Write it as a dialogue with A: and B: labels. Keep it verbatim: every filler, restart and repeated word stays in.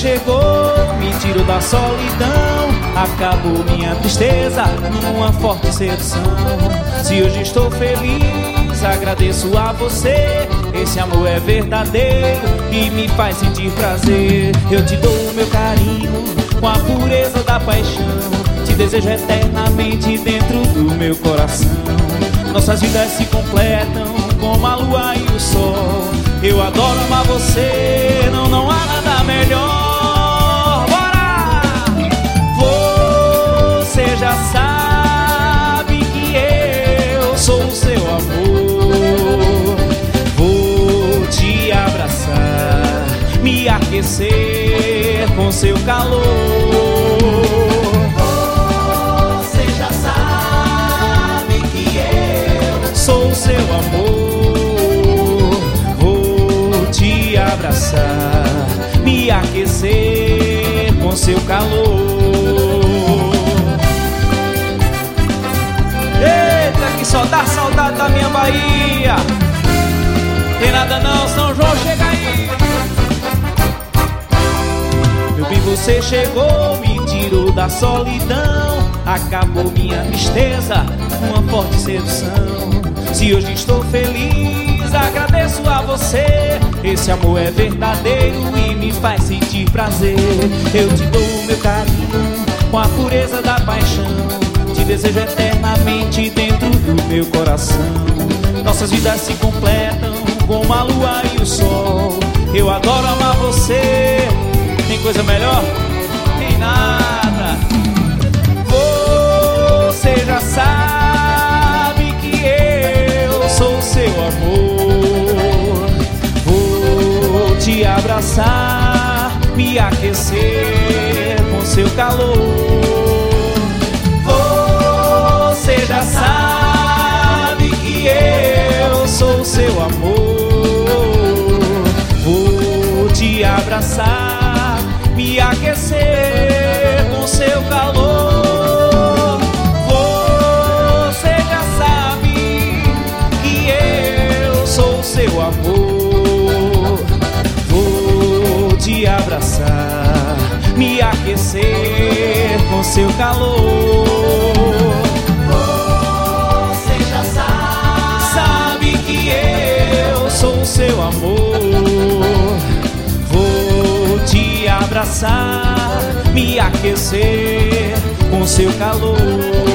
A: chegou, me tirou da solidão, acabou minha tristeza numa forte sedução. Se hoje estou feliz, agradeço a você. Esse amor é verdadeiro e me faz sentir prazer. Eu te dou o meu carinho com a pureza da paixão, te desejo eternamente dentro do meu coração. Nossas vidas se completam como a lua e o sol. Eu adoro amar você, não, não há nada melhor. Bora! Você já sabe que eu sou o seu amor. Vou te abraçar, me aquecer com seu calor.
B: Você já sabe que eu
A: sou o seu amor. Vou te abraçar, me aquecer com seu calor. Eita, que só dá saudade da minha Bahia. Tem nada não, São João, chega aí. Meu bem, você chegou, me tirou da solidão, acabou minha tristeza, uma forte sedução. Se hoje estou feliz, agradeço a você. Esse amor é verdadeiro e me faz sentir prazer. Eu te dou o meu carinho com a pureza da paixão, te desejo eternamente dentro do meu coração. Nossas vidas se completam como a lua e o sol. Eu adoro amar você. Tem coisa melhor? Tem nada. Você já sabe que eu sou o seu amor. Vou te abraçar, me aquecer com seu calor. Você já sabe que eu sou o seu amor. Vou te abraçar, me aquecer com seu calor. Você já sabe que eu sou o seu amor. Vou te abraçar, me aquecer com seu calor.
B: Você já sabe,
A: sabe que eu sou o seu amor. Vou te abraçar, me aquecer com seu calor.